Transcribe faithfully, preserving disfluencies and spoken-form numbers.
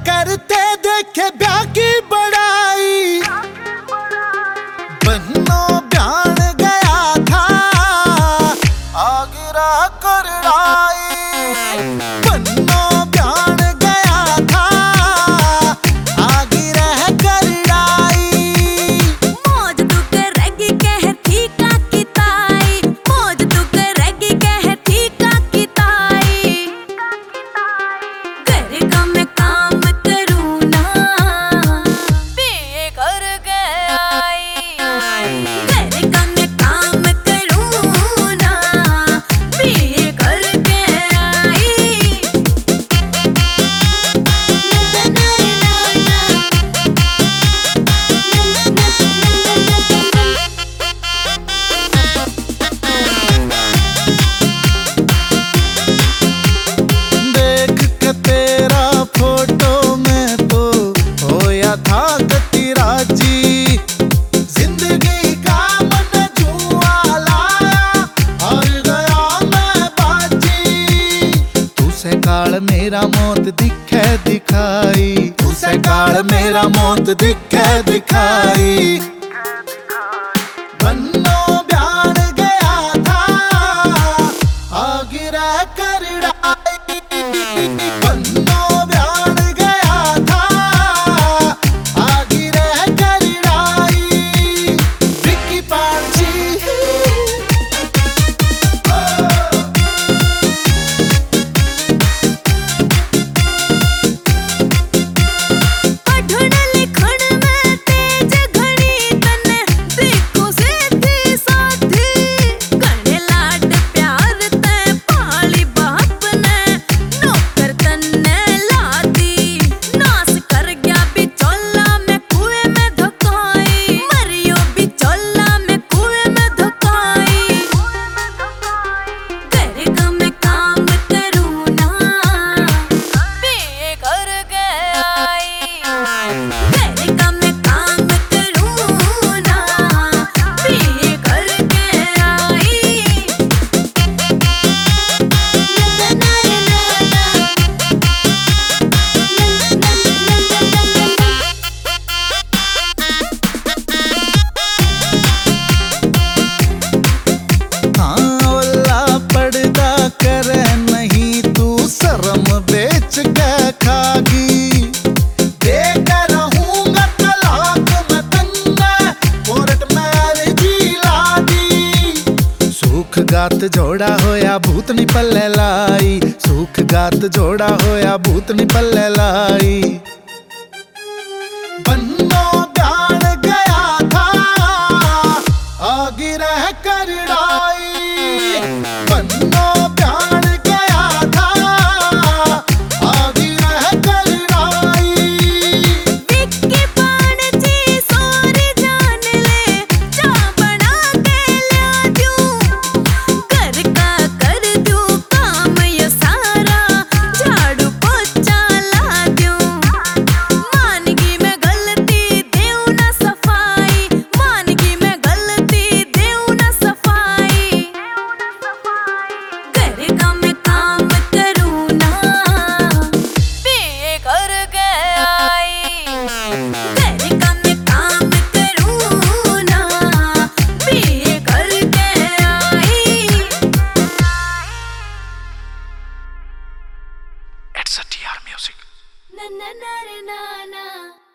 करते देखे ब्याह की बड़ाई। बन्नो ब्यान गया था आगिरा करड़ाई। बन्नो ब्यान गया था आगिरा करड़ाई। मौज तू करेगी कह ठीका की ताई। मौज तू करेगी कह ठीका की ताई। घर का मैं काम करूँ ना बेघर गई। घर का मैं काम करूँ ना बेघर गई। देख के तेरा फोटो में तो होया था गति राजी। जिंदगी का मन जुआ लाया हार गया मैं बाजी। तू से काल मेरा मौत दिखे दिखाई। तू से काल मेरा मौत दिखे दिखाई। बन्नो ब्यान गया था आगिरा करड़ाई। बन्नो ब्यान गया था आगिरा करड़ाई। विक्की पांची पढ़न लिखण में तेज घड़ी तने देखो सेठी साथी। घणे लाड प्यार ते पाली बाप ने नौकर तने लादी। नास कर गया बिचौला में कुएं में धकाई। मरियो बिचौला में कुएं में धकाई। घर का मैं काम करूँ ना बेघर गई। घर का मैं काम करूँ ना बेघर गई। हाँ ओला पर्दा करे नहीं तू शर्म बेच के खागी। देकर रहूंगा तलाक मैं तन्ने कोर्ट में जिला दी। सुख गात जोड़ा होया भूतनी पल्ले लाई। सुख गात जोड़ा होया भूतनी पल्ले लाई। बन्नो ब्यान गया था आगिरा करड़ाई। बन्नो ब्यान गया था आगिरा करड़ाई। विक्की पांची सोरी जान ले चा बना के ला दूं। घर का कर दूं काम ये सारा झाड़ू पोछा ला दूं। मानगी मैं गलती देऊं ना सफाई। मानगी मैं गलती देऊं ना सफाई। घर का मैं काम करूँ ना बेघर गई। घर का मैं काम करूँ ना बेघर गई। It's a T R music. ना ना ना रे ना ना।